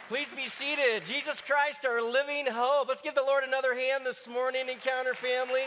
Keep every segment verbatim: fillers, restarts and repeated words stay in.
Please be seated. Jesus Christ, our living hope. Let's give the Lord another hand this morning, Encounter family.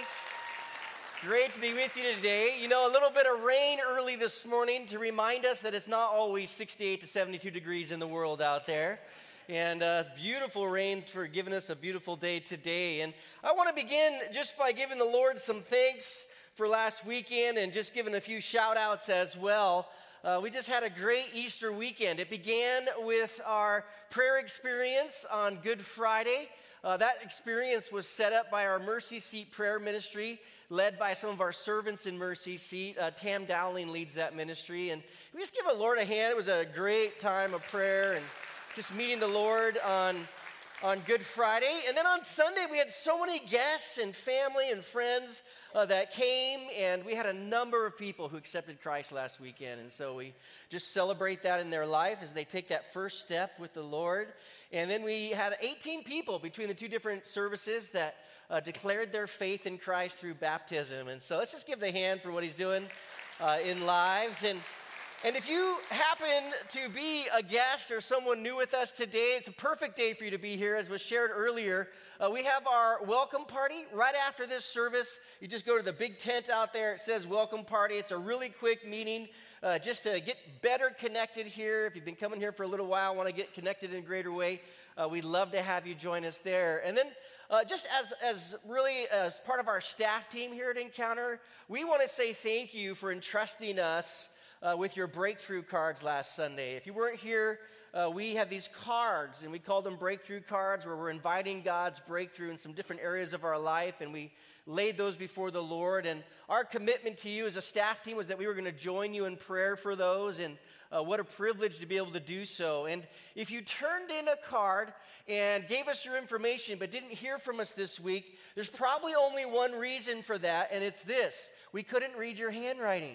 Great to be with you today. You know, a little bit of rain early this morning to remind us that it's not always sixty-eight to seventy-two degrees in the world out there. And uh, beautiful rain for giving us a beautiful day today. And I want to begin just by giving the Lord some thanks for last weekend and just giving a few shout outs as well. Uh, we just had a great Easter weekend. It began with our prayer experience on Good Friday. Uh, that experience was set up by our Mercy Seat prayer ministry, led by some of our servants in Mercy Seat. Uh, Tam Dowling leads that ministry. And we just give the Lord a hand. It was a great time of prayer and just meeting the Lord on, on Good Friday. And then on Sunday, we had so many guests and family and friends uh, that came, and we had a number of people who accepted Christ last weekend. And so we just celebrate that in their life as they take that first step with the Lord. And then we had eighteen people between the two different services that uh, declared their faith in Christ through baptism. And so let's just give the hand for what he's doing uh, in lives. And And if you happen to be a guest or someone new with us today, it's a perfect day for you to be here. As was shared earlier, uh, we have our welcome party right after this service. You just go to the big tent out there. It says welcome party. It's a really quick meeting uh, just to get better connected here. If you've been coming here for a little while, want to get connected in a greater way, uh, we'd love to have you join us there. And then uh, just as, as really as part of our staff team here at Encounter, we want to say thank you for entrusting us Uh, with your breakthrough cards last Sunday. If you weren't here, uh, we have these cards, and we call them breakthrough cards, where we're inviting God's breakthrough in some different areas of our life, and we laid those before the Lord. And our commitment to you as a staff team was that we were going to join you in prayer for those, and uh, what a privilege to be able to do so. And if you turned in a card and gave us your information but didn't hear from us this week, there's probably only one reason for that, and it's this: we couldn't read your handwriting.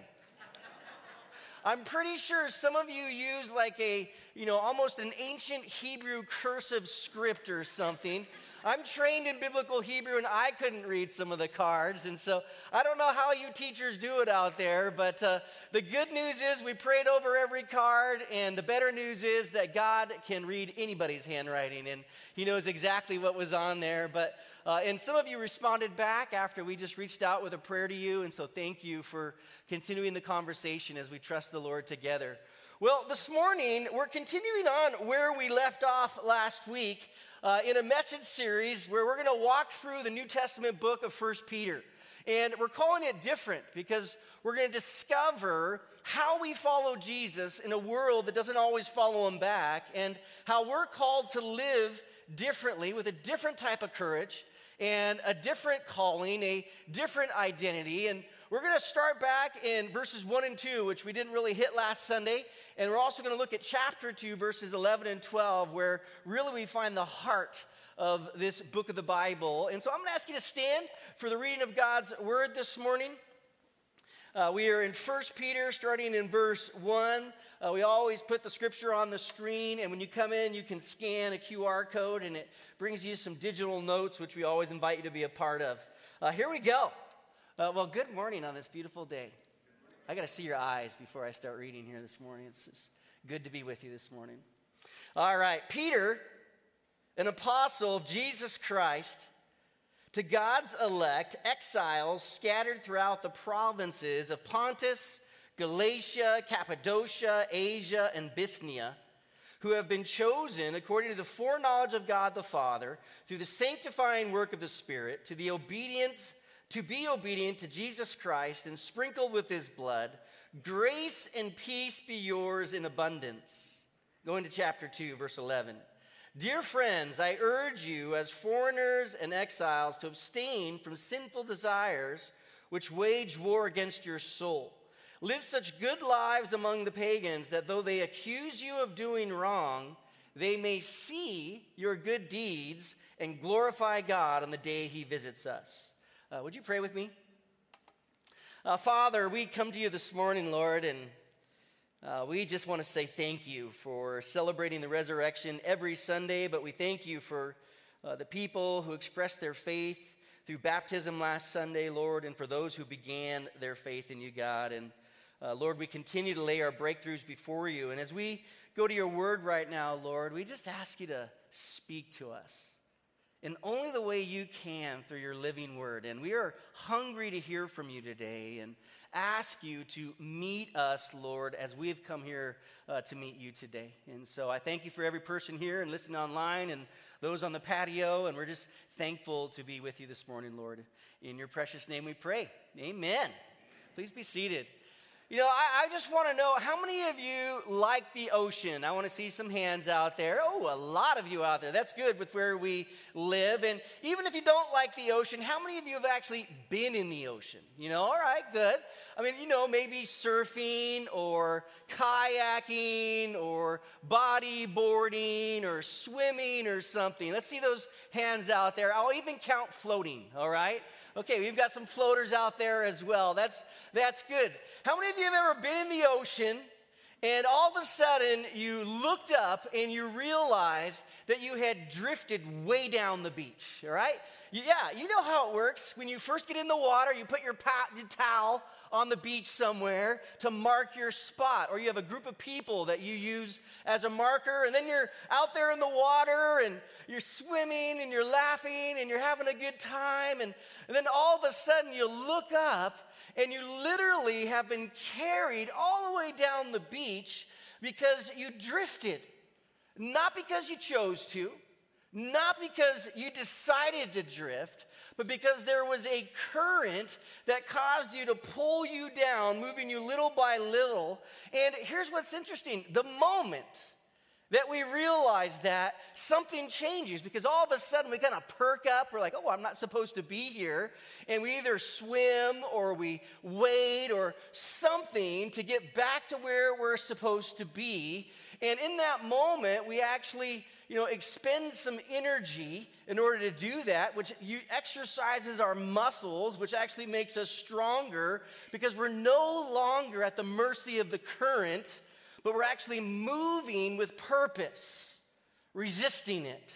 I'm pretty sure some of you use like a, you know, almost an ancient Hebrew cursive script or something. I'm trained in biblical Hebrew, and I couldn't read some of the cards. And so I don't know how you teachers do it out there, but uh, the good news is we prayed over every card, and the better news is that God can read anybody's handwriting, and he knows exactly what was on there. But uh, and some of you responded back after we just reached out with a prayer to you, and so thank you for continuing the conversation as we trust the Lord together. Well, this morning, we're continuing on where we left off last week uh, in a message series where we're going to walk through the New Testament book of First Peter. And we're calling it different because we're going to discover how we follow Jesus in a world that doesn't always follow him back, and how we're called to live differently with a different type of courage and a different calling, a different identity. And we're going to start back in verses one and two, which we didn't really hit last Sunday. And we're also going to look at chapter two, verses eleven and twelve, where really we find the heart of this book of the Bible. And so I'm going to ask you to stand for the reading of God's word this morning. Uh, we are in First Peter, starting in verse one. Uh, we always put the scripture on the screen, and when you come in, you can scan a Q R code, and it brings you some digital notes, which we always invite you to be a part of. Uh, here we go. Uh, well, good morning on this beautiful day. I got to see your eyes before I start reading here this morning. It's just good to be with you this morning. All right, Peter, an apostle of Jesus Christ, to God's elect, exiles scattered throughout the provinces of Pontus, Galatia, Cappadocia, Asia, and Bithynia, who have been chosen according to the foreknowledge of God the Father, through the sanctifying work of the Spirit, to the obedience to be obedient to Jesus Christ and sprinkled with his blood. Grace and peace be yours in abundance. Going to chapter two, verse eleven. Dear friends, I urge you as foreigners and exiles to abstain from sinful desires which wage war against your soul. Live such good lives among the pagans that though they accuse you of doing wrong, they may see your good deeds and glorify God on the day he visits us. Uh, would you pray with me? Uh, Father, we come to you this morning, Lord, and uh, we just want to say thank you for celebrating the resurrection every Sunday, but we thank you for uh, the people who expressed their faith through baptism last Sunday, Lord, and for those who began their faith in you, God. And Uh, Lord, we continue to lay our breakthroughs before you. And as we go to your word right now, Lord, we just ask you to speak to us in only the way you can through your living word. And we are hungry to hear from you today and ask you to meet us, Lord, as we have come here uh, to meet you today. And so I thank you for every person here and listening online and those on the patio. And we're just thankful to be with you this morning, Lord. In your precious name we pray. Amen. Please be seated. You know, I, I just want to know, how many of you like the ocean? I want to see some hands out there. Oh, a lot of you out there. That's good with where we live. And even if you don't like the ocean, how many of you have actually been in the ocean? You know, all right, good. I mean, you know, maybe surfing or kayaking or bodyboarding or swimming or something. Let's see those hands out there. I'll even count floating, all right? Okay, we've got some floaters out there as well. That's that's good. How many of you have ever been in the ocean and all of a sudden you looked up and you realized that you had drifted way down the beach, all right? Yeah, you know how it works. When you first get in the water, you put your, pa- your towel on the beach somewhere to mark your spot, or you have a group of people that you use as a marker, and then you're out there in the water and you're swimming and you're laughing and you're having a good time, and, and then all of a sudden you look up and you literally have been carried all the way down the beach because you drifted. Not because you chose to, not because you decided to drift, but because there was a current that caused you to pull you down, moving you little by little. And here's what's interesting. The moment that we realize that, something changes, because all of a sudden we kind of perk up. We're like, oh, I'm not supposed to be here. And we either swim or we wade or something to get back to where we're supposed to be. And in that moment, we actually, you know, expend some energy in order to do that, which you, exercises our muscles, which actually makes us stronger, because we're no longer at the mercy of the current, but we're actually moving with purpose, resisting it.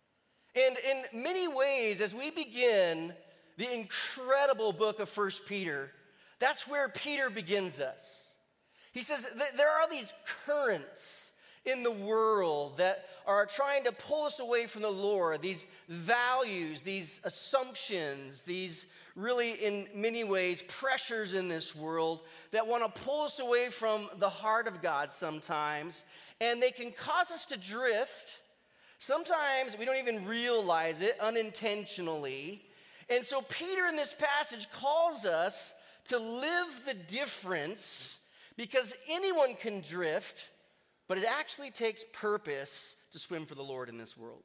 And in many ways, as we begin the incredible book of First Peter, that's where Peter begins us. He says that there are these currents in the world that are trying to pull us away from the Lord, these values, these assumptions, these really, in many ways, pressures in this world that want to pull us away from the heart of God sometimes, and they can cause us to drift. Sometimes we don't even realize it unintentionally. And so Peter in this passage calls us to live the difference, because anyone can drift, but it actually takes purpose to swim for the Lord in this world.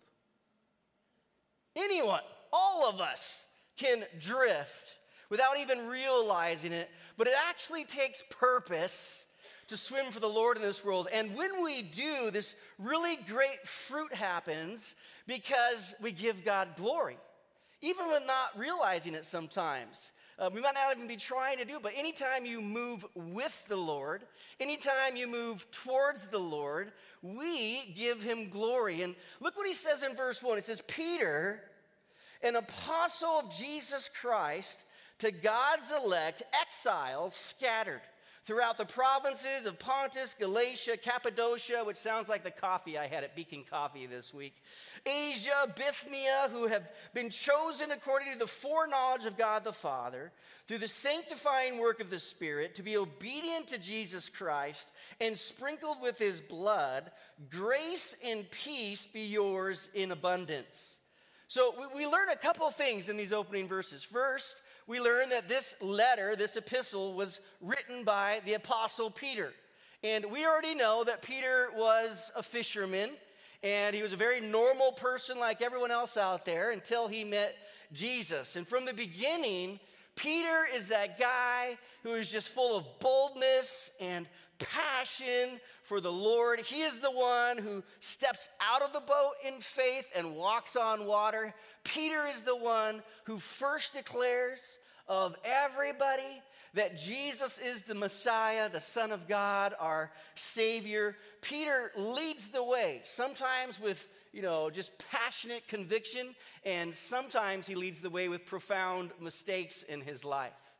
Anyone, all of us, can drift without even realizing it, but it actually takes purpose to swim for the Lord in this world. And when we do, this really great fruit happens because we give God glory, even when not realizing it sometimes. Uh, we might not even be trying to do it, but anytime you move with the Lord, anytime you move towards the Lord, we give him glory. And look what he says in verse one. It says, Peter, an apostle of Jesus Christ, to God's elect, exiles scattered throughout the provinces of Pontus, Galatia, Cappadocia, which sounds like the coffee I had at Beacon Coffee this week, Asia, Bithynia, who have been chosen according to the foreknowledge of God the Father, through the sanctifying work of the Spirit, to be obedient to Jesus Christ and sprinkled with his blood, grace and peace be yours in abundance. So we, we learn a couple of things in these opening verses. First, we learn that this letter, this epistle, was written by the Apostle Peter. And we already know that Peter was a fisherman, and he was a very normal person like everyone else out there until he met Jesus. And from the beginning, Peter is that guy who is just full of boldness and passion for the Lord. He is the one who steps out of the boat in faith and walks on water. Peter is the one who first declares of everybody that Jesus is the Messiah, the Son of God, our Savior. Peter leads the way, sometimes with, you know, just passionate conviction, and sometimes he leads the way with profound mistakes in his life.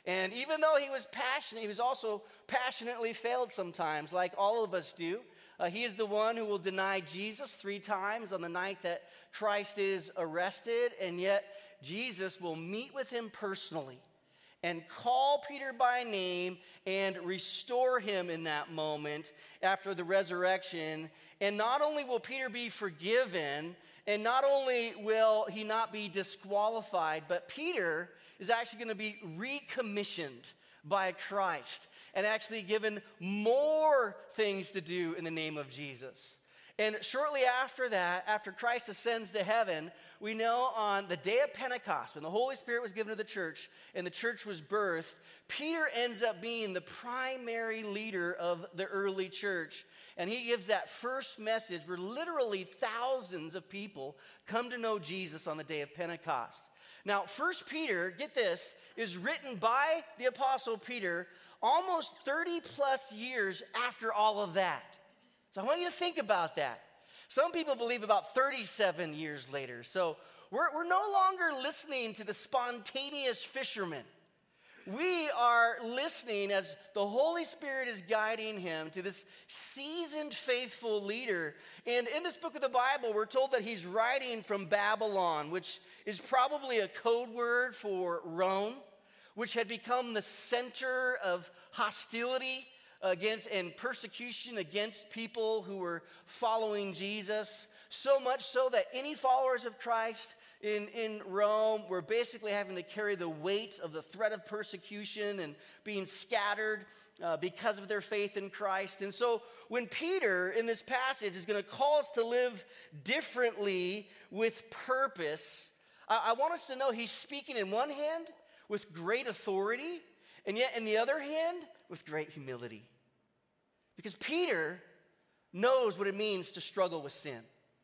And even though he was passionate, he was also passionately failed sometimes, like all of us do. Uh, he is the one who will deny Jesus three times on the night that Christ is arrested, and yet Jesus will meet with him personally and call Peter by name and restore him in that moment after the resurrection. And not only will Peter be forgiven, and not only will he not be disqualified, but Peter is actually going to be recommissioned by Christ and actually given more things to do in the name of Jesus. And shortly after that, after Christ ascends to heaven, we know on the day of Pentecost, when the Holy Spirit was given to the church and the church was birthed, Peter ends up being the primary leader of the early church. And he gives that first message where literally thousands of people come to know Jesus on the day of Pentecost. Now, First Peter, get this, is written by the Apostle Peter almost thirty plus years after all of that. So I want you to think about that. Some people believe about thirty-seven years later. So we're, we're no longer listening to the spontaneous fisherman. We are listening as the Holy Spirit is guiding him to this seasoned, faithful leader. And in this book of the Bible, we're told that he's writing from Babylon, which is probably a code word for Rome, which had become the center of hostility against and persecution against people who were following Jesus. So much so that any followers of Christ in, in Rome were basically having to carry the weight of the threat of persecution and being scattered uh, because of their faith in Christ. And so when Peter in this passage is going to call us to live differently with purpose, I, I want us to know he's speaking in one hand with great authority, and yet in the other hand with great humility. Because Peter knows what it means to struggle with sin.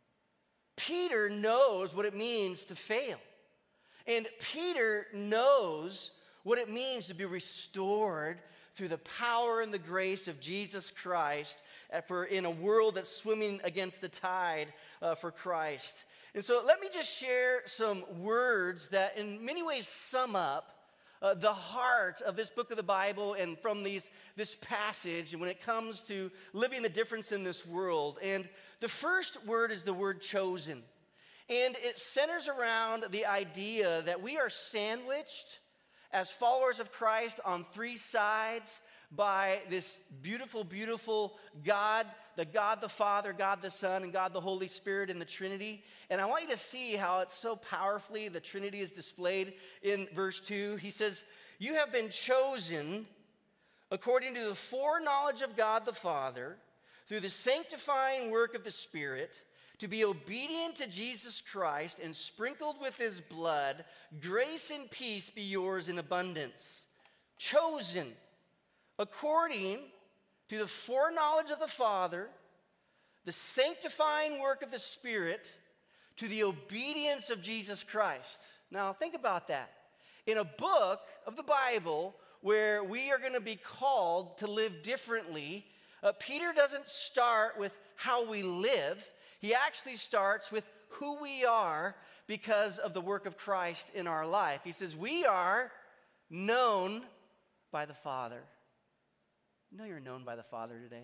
Peter knows what it means to fail. And Peter knows what it means to be restored through the power and the grace of Jesus Christ for in a world that's swimming against the tide uh, for Christ. And so let me just share some words that in many ways sum up Uh, the heart of this book of the Bible and from these this passage when it comes to living the difference in this world. And the first word is the word chosen. And it centers around the idea that we are sandwiched as followers of Christ on three sides by this beautiful, beautiful God, the God the Father, God the Son, and God the Holy Spirit in the Trinity. And I want you to see how it's so powerfully the Trinity is displayed in verse two. He says, "You have been chosen according to the foreknowledge of God the Father through the sanctifying work of the Spirit to be obedient to Jesus Christ and sprinkled with his blood. Grace and peace be yours in abundance." Chosen according to the foreknowledge of the Father, the sanctifying work of the Spirit, to the obedience of Jesus Christ. Now, think about that. In a book of the Bible where we are going to be called to live differently, uh, Peter doesn't start with how we live. He actually starts with who we are because of the work of Christ in our life. He says, we are known by the Father. You know you're known by the Father today.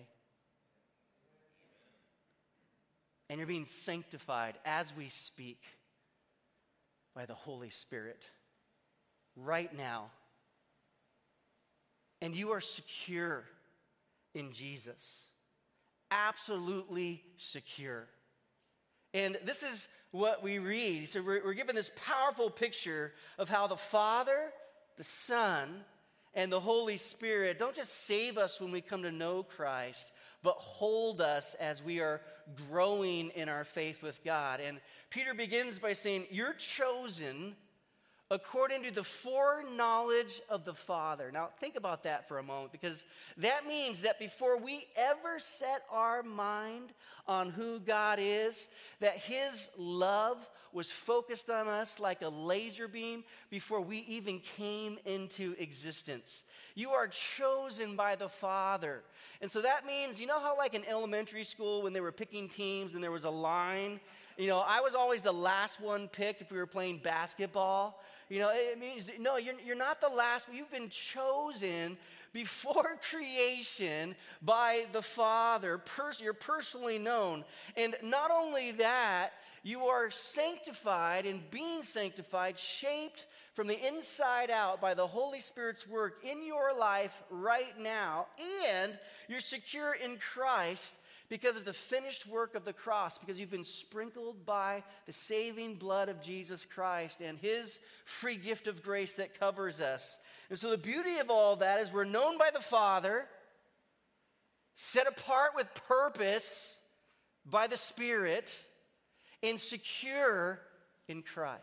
And you're being sanctified as we speak by the Holy Spirit right now. And you are secure in Jesus. Absolutely secure. And this is what we read. So we're, we're given this powerful picture of how the Father, the Son, and the Holy Spirit don't just save us when we come to know Christ, but hold us as we are growing in our faith with God. And Peter begins by saying, you're chosen according to the foreknowledge of the Father. Now, think about that for a moment, because that means that before we ever set our mind on who God is, that his love was focused on us like a laser beam before we even came into existence. You are chosen by the Father. And so that means, you know how like in elementary school when they were picking teams and there was a line you know, I was always the last one picked if we were playing basketball. You know, it means, no, you're, you're not the last. You've been chosen before creation by the Father. Pers- you're personally known. And not only that, you are sanctified and being sanctified, shaped from the inside out by the Holy Spirit's work in your life right now. And you're secure in Christ because of the finished work of the cross, because you've been sprinkled by the saving blood of Jesus Christ and his free gift of grace that covers us. And so the beauty of all that is we're known by the Father, set apart with purpose by the Spirit, and secure in Christ.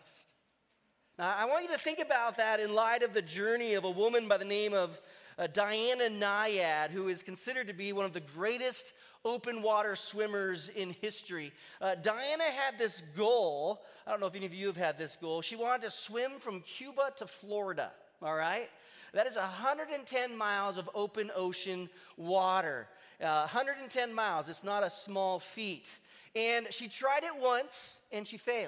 Now, I want you to think about that in light of the journey of a woman by the name of uh, Diana Nyad, who is considered to be one of the greatest open water swimmers in history. Uh, Diana had this goal. I don't know if any of you have had this goal. She wanted to swim from Cuba to Florida, all right? That is one hundred ten miles of open ocean water. Uh, one hundred ten miles, it's not a small feat. And she tried it once, and she failed.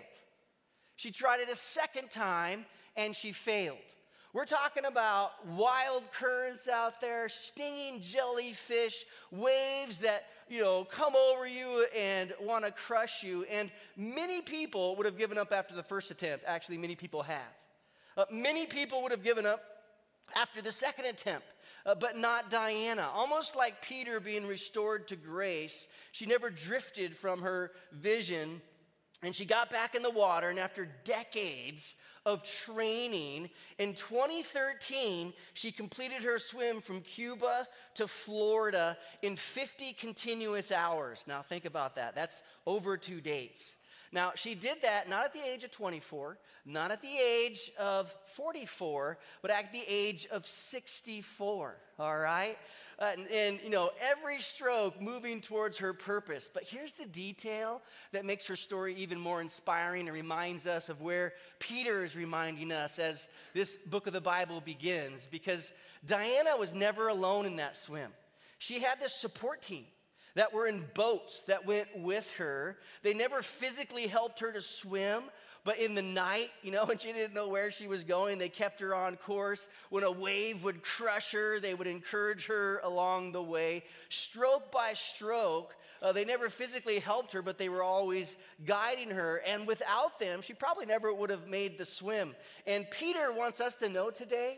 She tried it a second time, and she failed. We're talking about wild currents out there, stinging jellyfish, waves that, you know, come over you and want to crush you. And many people would have given up after the first attempt. Actually, many people have. Uh, many people would have given up after the second attempt, uh, but not Diana. Almost like Peter being restored to grace, she never drifted from her vision, and she got back in the water, and after decades of training, in twenty thirteen, she completed her swim from Cuba to Florida in fifty continuous hours. Now think about that. That's over two days. Now, she did that not at the age of twenty-four, not at the age of forty-four, but at the age of sixty-four, all right? Uh, and, and, you know, every stroke moving towards her purpose. But here's the detail that makes her story even more inspiring and reminds us of where Peter is reminding us as this book of the Bible begins. Because Diana was never alone in that swim. She had this support team that were in boats that went with her. They never physically helped her to swim, but in the night, you know, when she didn't know where she was going, they kept her on course. When a wave would crush her, they would encourage her along the way. Stroke by stroke, uh, they never physically helped her, but they were always guiding her. And without them, she probably never would have made the swim. And Peter wants us to know today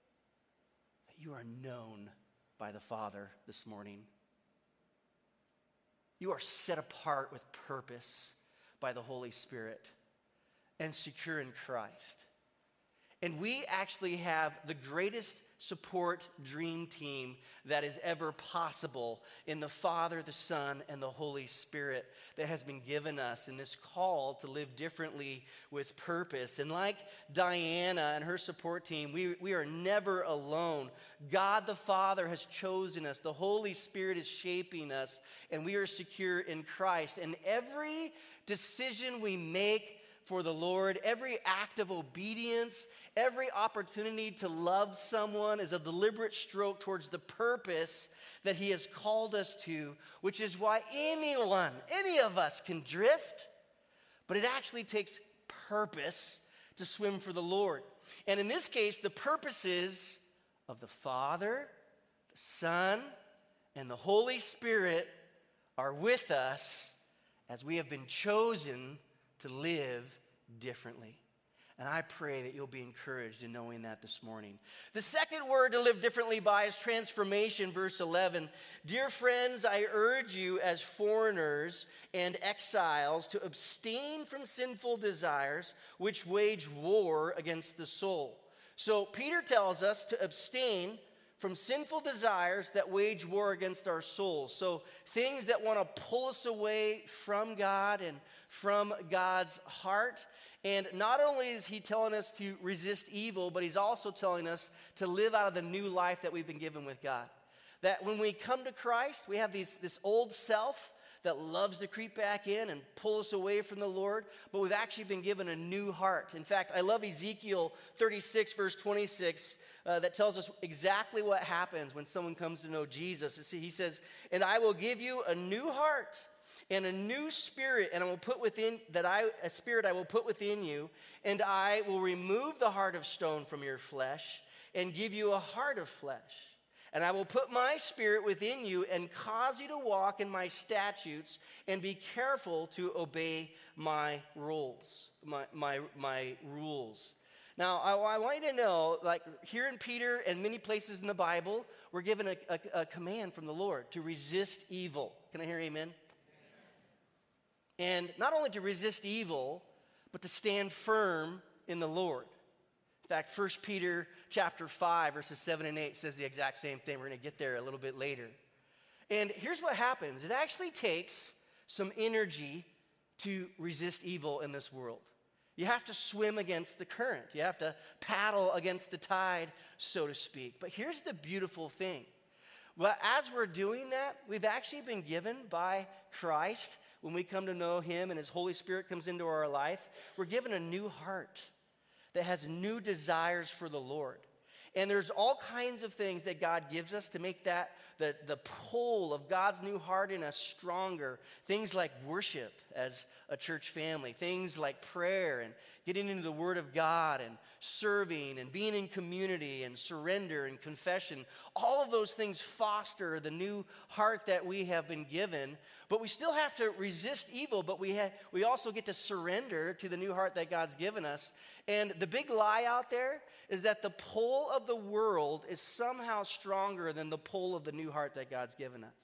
that you are known by the Father this morning. You are set apart with purpose by the Holy Spirit and secure in Christ. And we actually have the greatest support dream team that is ever possible in the Father, the Son, and the Holy Spirit that has been given us in this call to live differently with purpose. And like Diana and her support team, we, we are never alone. God the Father has chosen us. The Holy Spirit is shaping us, and we are secure in Christ. And every decision we make for the Lord, every act of obedience, every opportunity to love someone is a deliberate stroke towards the purpose that he has called us to, which is why anyone, any of us can drift, but it actually takes purpose to swim for the Lord. And in this case, the purposes of the Father, the Son, and the Holy Spirit are with us as we have been chosen to live differently. And I pray that you'll be encouraged in knowing that this morning. The second word to live differently by is transformation, verse eleven. Dear friends, I urge you as foreigners and exiles to abstain from sinful desires which wage war against the soul. So Peter tells us to abstain from sinful desires that wage war against our souls. So things that want to pull us away from God and from God's heart. And not only is he telling us to resist evil, but he's also telling us to live out of the new life that we've been given with God. That when we come to Christ, we have these, this old self that loves to creep back in and pull us away from the Lord, but we've actually been given a new heart. In fact, I love Ezekiel thirty-six, verse twenty-six, uh, that tells us exactly what happens when someone comes to know Jesus. See, he says, and I will give you a new heart, And a new spirit, and I will put within that I a spirit I will put within you, and I will remove the heart of stone from your flesh and give you a heart of flesh. And I will put my spirit within you and cause you to walk in my statutes and be careful to obey my rules, my my my rules. Now, I, I want you to know, like here in Peter and many places in the Bible, we're given a, a, a command from the Lord to resist evil. Can I hear amen? And not only to resist evil, but to stand firm in the Lord. In fact, First Peter chapter five, verses seven and eight says the exact same thing. We're going to get there a little bit later. And here's what happens. It actually takes some energy to resist evil in this world. You have to swim against the current. You have to paddle against the tide, so to speak. But here's the beautiful thing. Well, as we're doing that, we've actually been given by Christ, when we come to know him and his Holy Spirit comes into our life, we're given a new heart that has new desires for the Lord. And there's all kinds of things that God gives us to make that the, the pull of God's new heart in us stronger. Things like worship as a church family. Things like prayer and getting into the Word of God and serving and being in community and surrender and confession. All of those things foster the new heart that we have been given. But we still have to resist evil, but we, ha- we also get to surrender to the new heart that God's given us. And the big lie out there is that the pull of the world is somehow stronger than the pull of the new heart that God's given us.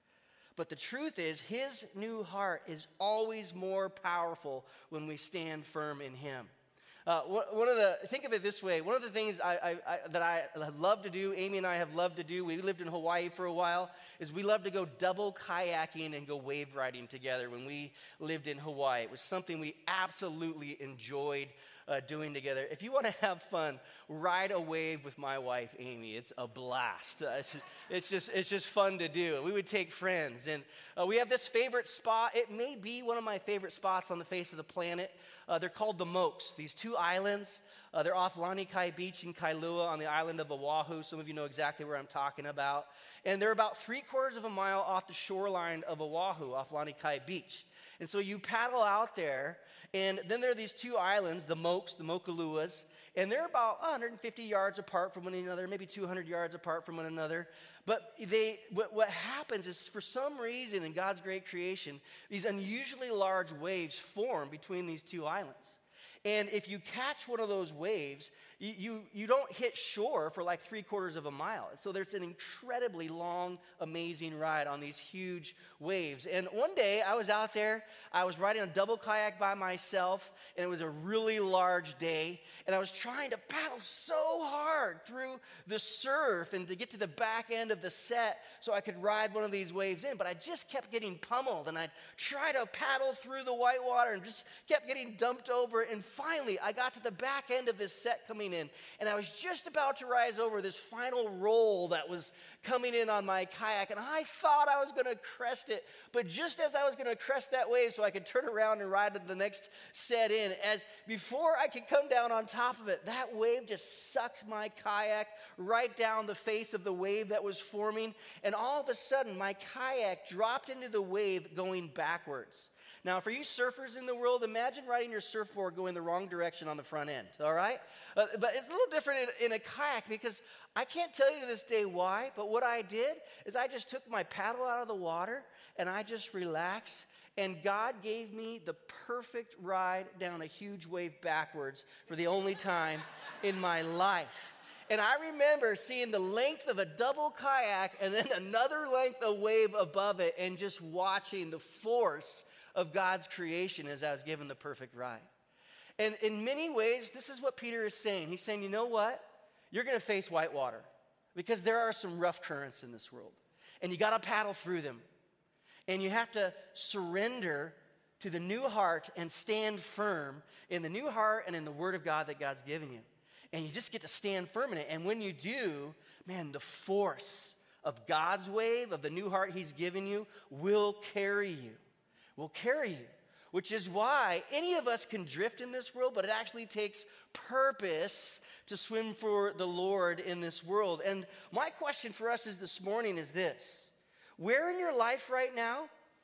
But the truth is, his new heart is always more powerful when we stand firm in him. Uh, one of the, think of it this way, one of the things I, I, I, that I love to do, Amy and I have loved to do, we lived in Hawaii for a while, is we love to go double kayaking and go wave riding together when we lived in Hawaii. It was something we absolutely enjoyed uh, doing together. If you want to have fun, ride a wave with my wife, Amy. It's a blast. Uh, it's, it's, just, it's just fun to do. We would take friends, and uh, we have this favorite spot. It may be one of my favorite spots on the face of the planet. Uh, they're called the Mokes, these two islands. Uh, they're off Lanikai Beach in Kailua on the island of Oahu. Some of you know exactly where I'm talking about. And they're about three quarters of a mile off the shoreline of Oahu, off Lanikai Beach. And so you paddle out there, and then there are these two islands, the Mokes, the Mokaluas, and they're about one hundred fifty yards apart from one another, maybe two hundred yards apart from one another. But they, what, what happens is, for some reason in God's great creation, these unusually large waves form between these two islands. And if you catch one of those waves, you, you, you don't hit shore for like three quarters of a mile. So there's an incredibly long, amazing ride on these huge waves. And one day I was out there, I was riding a double kayak by myself, and it was a really large day. And I was trying to paddle so hard through the surf and to get to the back end of the set so I could ride one of these waves in. But I just kept getting pummeled, and I'd try to paddle through the white water and just kept getting dumped over. And finally, I got to the back end of this set coming in, and I was just about to rise over this final roll that was coming in on my kayak, and I thought I was going to crest it, but just as I was going to crest that wave so I could turn around and ride to the next set in, as before I could come down on top of it, that wave just sucked my kayak right down the face of the wave that was forming, and all of a sudden, my kayak dropped into the wave going backwards. Now, for you surfers in the world, imagine riding your surfboard going the wrong direction on the front end, all right? Uh, but it's a little different in, in a kayak, because I can't tell you to this day why, but what I did is I just took my paddle out of the water, and I just relaxed, and God gave me the perfect ride down a huge wave backwards for the only time in my life. And I remember seeing the length of a double kayak and then another length of wave above it, and just watching the force of God's creation as I was given the perfect ride. And in many ways, this is what Peter is saying. He's saying, you know what? You're going to face white water, because there are some rough currents in this world, and you got to paddle through them. And you have to surrender to the new heart and stand firm in the new heart and in the Word of God that God's given you. And you just get to stand firm in it. And when you do, man, the force of God's wave, of the new heart he's given you, will carry you. Will carry you. Which is why any of us can drift in this world, but it actually takes purpose to swim for the Lord in this world. And my question for us is this morning is this: where in your life right now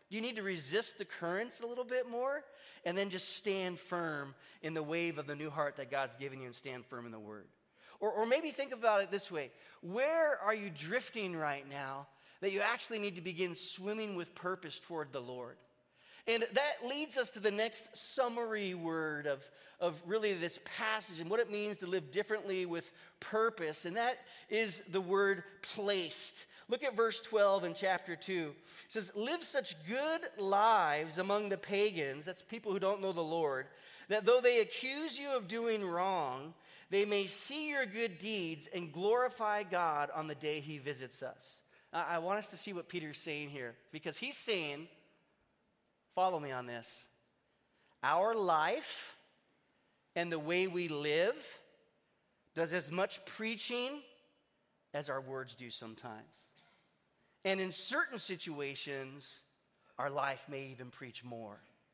Do you need to resist the currents a little bit more and then just stand firm in the wave of the new heart that God's given you and stand firm in the Word? Or, or maybe think about it this way. Where are you drifting right now that you actually need to begin swimming with purpose toward the Lord? And that leads us to the next summary word of, of really this passage and what it means to live differently with purpose. And that is the word placed. Look at verse twelve in chapter two. It says, live such good lives among the pagans, that's people who don't know the Lord, that though they accuse you of doing wrong, they may see your good deeds and glorify God on the day he visits us. Uh, I want us to see what Peter's saying here, because he's saying, follow me on this. Our life and the way we live does as much preaching as our words do sometimes. And in certain situations, our life may even preach more.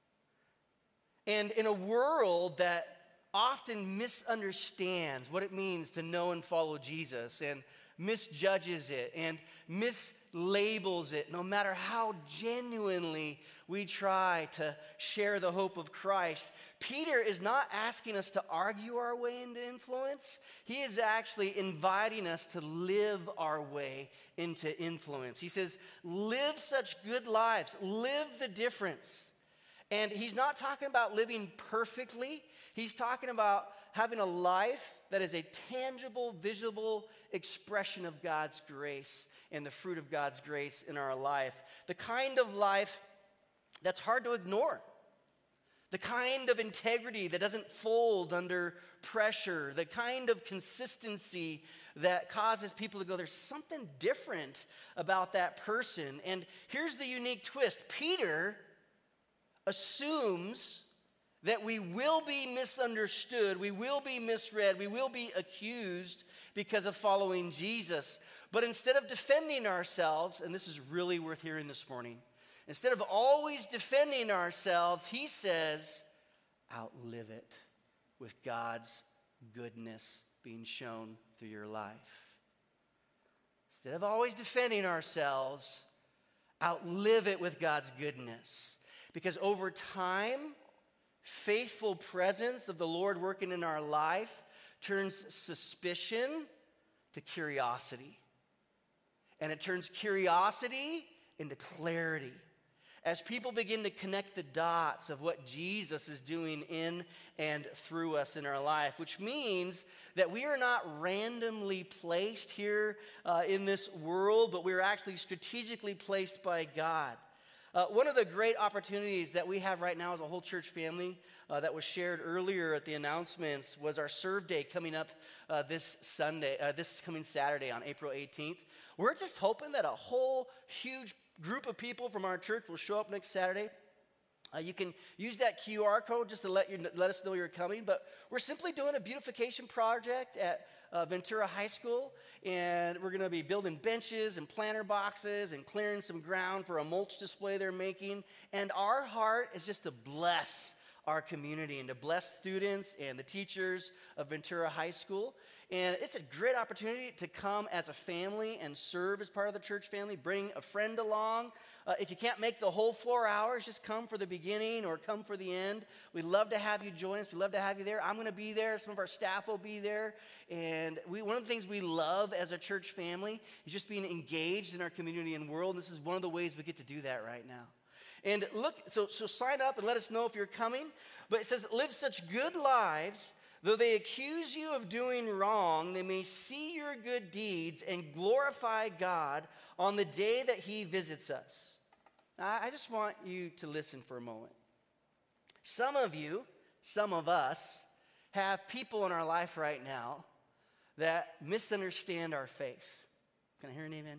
And in a world that often misunderstands what it means to know and follow Jesus and misjudges it and mislabels it, no matter how genuinely we try to share the hope of Christ, Peter is not asking us to argue our way into influence. He is actually inviting us to live our way into influence. He says, live such good lives, live the difference. And he's not talking about living perfectly. He's talking about having a life that is a tangible, visible expression of God's grace and the fruit of God's grace in our life. The kind of life that's hard to ignore. The kind of integrity that doesn't fold under pressure. The kind of consistency that causes people to go, there's something different about that person. And here's the unique twist. Peter assumes that we will be misunderstood, we will be misread, we will be accused because of following Jesus. But instead of defending ourselves, and this is really worth hearing this morning, instead of always defending ourselves, he says, outlive it with God's goodness being shown through your life. Instead of always defending ourselves, outlive it with God's goodness. Because over time, faithful presence of the Lord working in our life turns suspicion to curiosity. And it turns curiosity into clarity. As people begin to connect the dots of what Jesus is doing in and through us in our life, which means that we are not randomly placed here uh, in this world, but we're actually strategically placed by God. Uh, one of the great opportunities that we have right now as a whole church family uh, that was shared earlier at the announcements was our Serve Day coming up uh, this Sunday, uh, this coming Saturday on April eighteenth. We're just hoping that a whole huge group of people from our church will show up next Saturday. Uh, you can use that Q R code just to let you let us know you're coming. But we're simply doing a beautification project at uh, Ventura High School, and we're going to be building benches and planter boxes and clearing some ground for a mulch display they're making. And our heart is just to bless our community and to bless students and the teachers of Ventura High School. And it's a great opportunity to come as a family and serve as part of the church family. Bring a friend along. Uh, if you can't make the whole four hours, just come for the beginning or come for the end. We'd love to have you join us. We'd love to have you there. I'm going to be there. Some of our staff will be there. And we, one of the things we love as a church family is just being engaged in our community and world. And this is one of the ways we get to do that right now. And look, so, so sign up and let us know if you're coming. But it says, live such good lives, though they accuse you of doing wrong, they may see your good deeds and glorify God on the day that he visits us. Now, I just want you to listen for a moment. Some of you, some of us, have people in our life right now that misunderstand our faith. Can I hear an amen?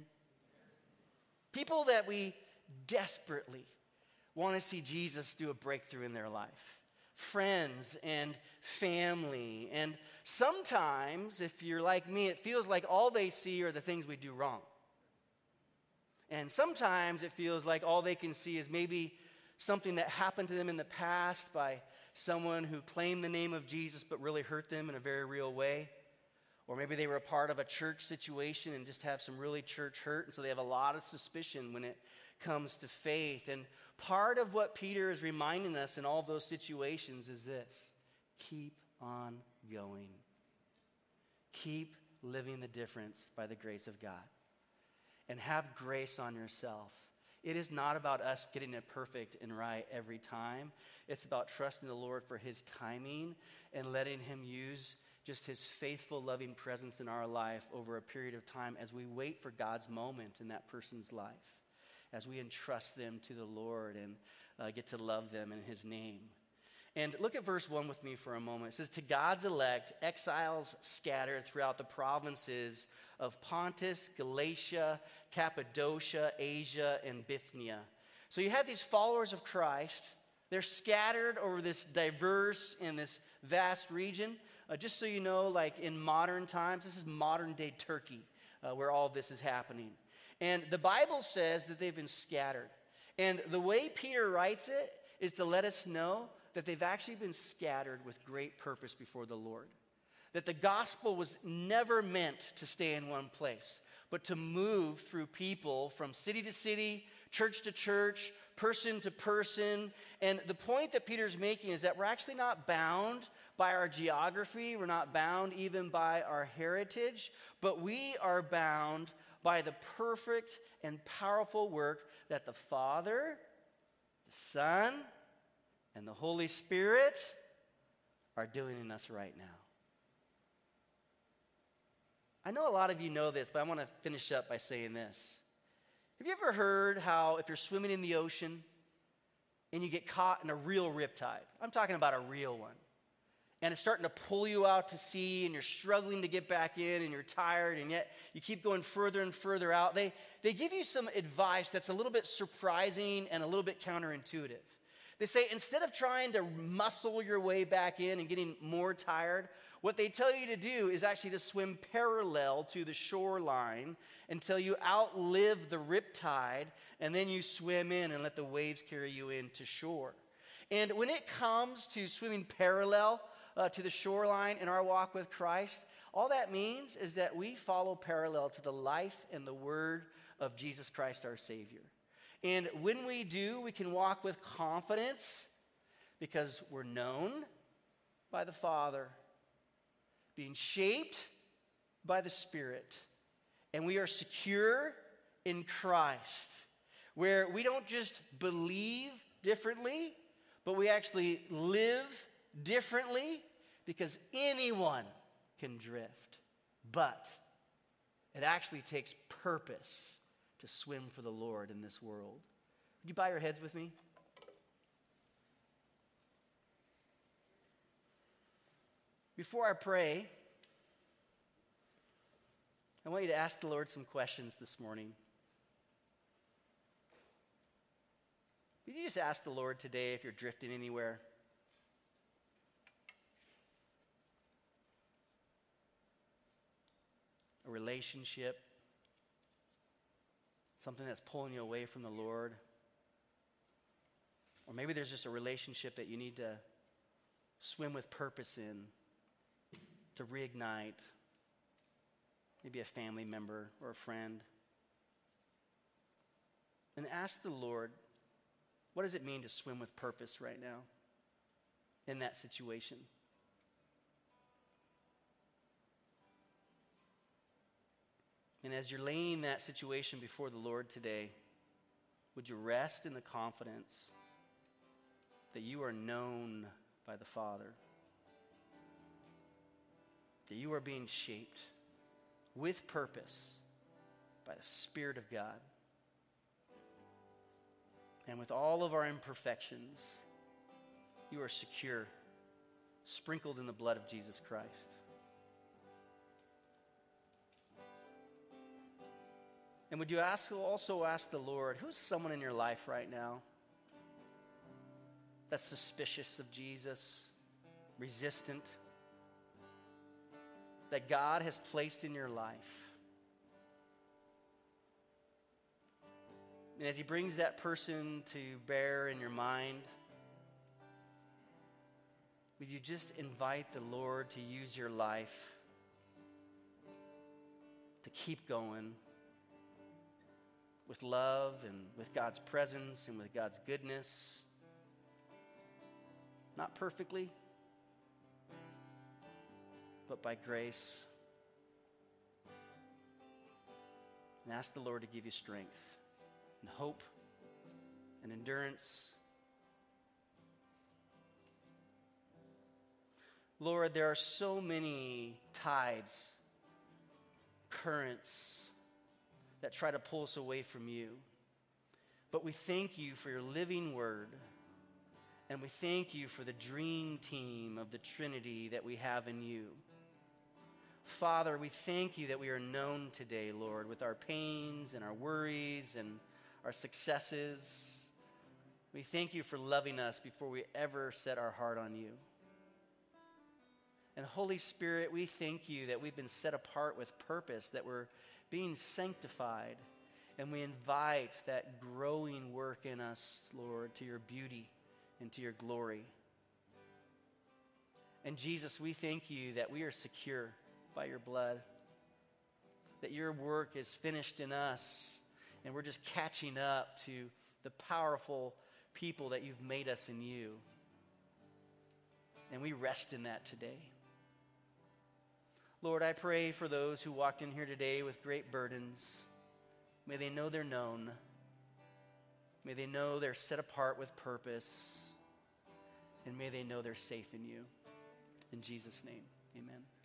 People that we desperately want to see Jesus do a breakthrough in their life. Friends and family. And sometimes, if you're like me, it feels like all they see are the things we do wrong. And sometimes it feels like all they can see is maybe something that happened to them in the past by someone who claimed the name of Jesus but really hurt them in a very real way. Or maybe they were a part of a church situation and just have some really church hurt, and so they have a lot of suspicion when it comes to faith. And part of what Peter is reminding us in all those situations is this: keep on going. Keep living the difference by the grace of God. And have grace on yourself. It is not about us getting it perfect and right every time. It's about trusting the Lord for his timing and letting him use just his faithful, loving presence in our life over a period of time as we wait for God's moment in that person's life, as we entrust them to the Lord and uh, get to love them in his name. And look at verse one with me for a moment. It says, to God's elect, exiles scattered throughout the provinces of Pontus, Galatia, Cappadocia, Asia, and Bithynia. So you have these followers of Christ. They're scattered over this diverse and this vast region. Uh, just so you know, like in modern times, this is modern day Turkey, uh, where all this is happening. And the Bible says that they've been scattered. And the way Peter writes it is to let us know that they've actually been scattered with great purpose before the Lord. That the gospel was never meant to stay in one place, but to move through people from city to city, church to church, person to person. And the point that Peter's making is that we're actually not bound by our geography. We're not bound even by our heritage, but we are bound by the perfect and powerful work that the Father, the Son, and the Holy Spirit are doing in us right now. I know a lot of you know this, but I want to finish up by saying this. Have you ever heard how if you're swimming in the ocean and you get caught in a real riptide? I'm talking about a real one. And it's starting to pull you out to sea and you're struggling to get back in and you're tired and yet you keep going further and further out. They, they give you some advice that's a little bit surprising and a little bit counterintuitive. They say instead of trying to muscle your way back in and getting more tired, what they tell you to do is actually to swim parallel to the shoreline until you outlive the riptide, and then you swim in and let the waves carry you into shore. And when it comes to swimming parallel uh, to the shoreline in our walk with Christ, all that means is that we follow parallel to the life and the word of Jesus Christ our Savior. And when we do, we can walk with confidence because we're known by the Father, being shaped by the Spirit, and we are secure in Christ, where we don't just believe differently, but we actually live differently because anyone can drift. But it actually takes purpose to swim for the Lord in this world. Would you bow your heads with me? Before I pray, I want you to ask the Lord some questions this morning. Would you just ask the Lord today if you're drifting anywhere? A relationship, something that's pulling you away from the Lord. Or maybe there's just a relationship that you need to swim with purpose in, to reignite. Maybe a family member or a friend. And ask the Lord, what does it mean to swim with purpose right now in that situation? And as you're laying that situation before the Lord today, would you rest in the confidence that you are known by the Father, that you are being shaped with purpose by the Spirit of God, and with all of our imperfections, you are secure, sprinkled in the blood of Jesus Christ. And would you ask, also ask the Lord, who's someone in your life right now that's suspicious of Jesus, resistant, that God has placed in your life? And as he brings that person to bear in your mind, would you just invite the Lord to use your life to keep going, with love and with God's presence and with God's goodness. Not perfectly, but by grace. And ask the Lord to give you strength and hope and endurance. Lord, there are so many tides, currents that try to pull us away from you. But we thank you for your living word. And we thank you for the dream team of the Trinity that we have in you. Father, we thank you that we are known today, Lord, with our pains and our worries and our successes. We thank you for loving us before we ever set our heart on you. And Holy Spirit, we thank you that we've been set apart with purpose, that we're being sanctified, and we invite that growing work in us, Lord, to your beauty and to your glory. And Jesus, we thank you that we are secure by your blood, that your work is finished in us, and we're just catching up to the powerful people that you've made us in you. And we rest in that today. Lord, I pray for those who walked in here today with great burdens. May they know they're known. May they know they're set apart with purpose. And may they know they're safe in you. In Jesus' name, amen.